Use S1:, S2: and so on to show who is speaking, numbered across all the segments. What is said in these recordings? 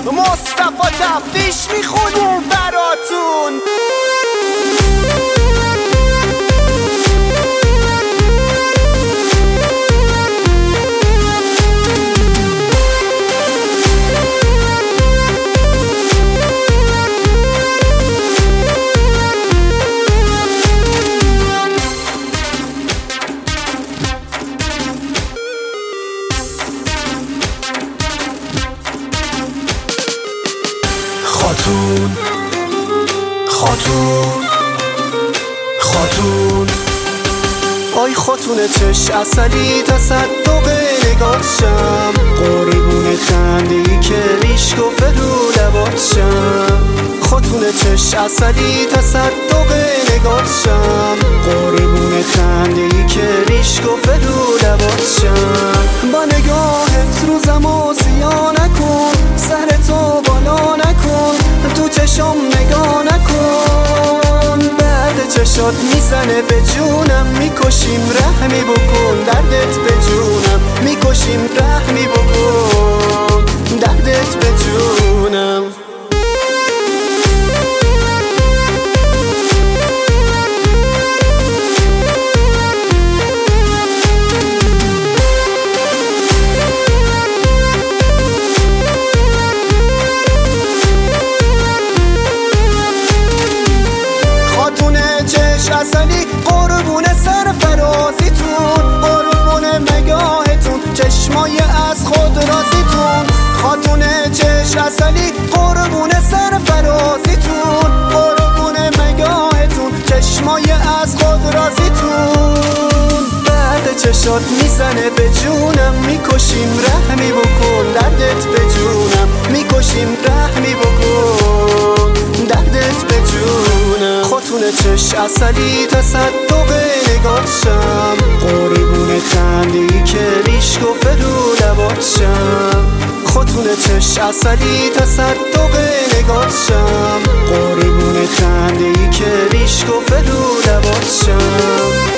S1: مصطفی تفتیش میخونیم براتون. خاتون خاتون خاتون، آی خاتون چش اصلی تصدق نگات شم، قربون خنده‌ای که ریش گفته رو لبات شم. خاتون چش اصلی تصدق نگات شم، قربون خنده‌ای که ریش گفته رو لبات شم. با نگاهت روزمو سیاه نکن، سرتو بالا نکن، تو چشم نگاه نکن. بعد چشات میزنه به جونم، میکشیم رحمی بکن، دردت به جونم میکشیم رحمی بکن، دردت به جونم. اصلی قربون سرفرازیتون، قربون نگاهتون، چشمای از خود رازیتون. خاتون چش اصلی قربون سرفرازیتون، قربون نگاهتون، چشمای از خود رازیتون. بعد چشات میزنه به جونم، میکشیم رحمی بکن، دردت به جونم میکشیم رحمی بکن، دردت به جونم. خاتون چش اصلی تصدق نگات شم، قربون خنده‌ای که ریش گفته رو لبات شم. خاتون چش اصلی تصدق نگات شم، قربون خنده‌ای که ریش گفته رو لبات شم.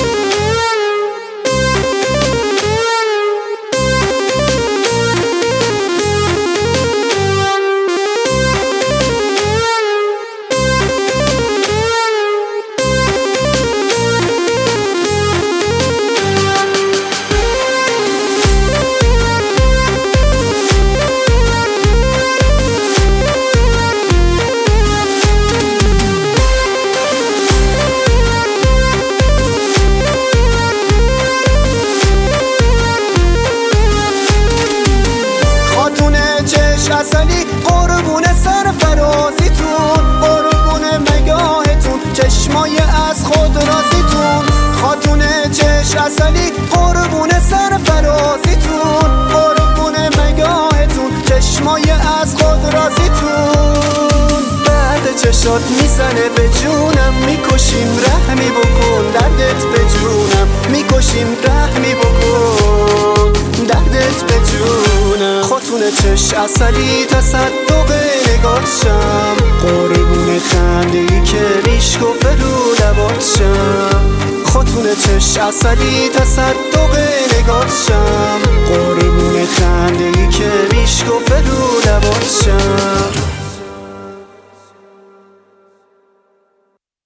S1: اصلی قربون سرفرازیتون، قربون نگاهتون، چشمای از خود رازیتون. خاتون چش اصلی قربون سرفرازیتون، قربون نگاهتون، چشمای از خود رازیتون. بعد چشات میزنه به جونم، میکشیم رحمی بکن، دردت به جونم میکشیم رحمی بکن، دردت به جونم. خاتون چش اصلی تصدق نگات شم، قربون خنده‌ای که ریش گفته رو لبات شم. خاتون چش اصلی تصدق نگات شم، قربون خنده‌ای که ریش گفته رو لبات شم.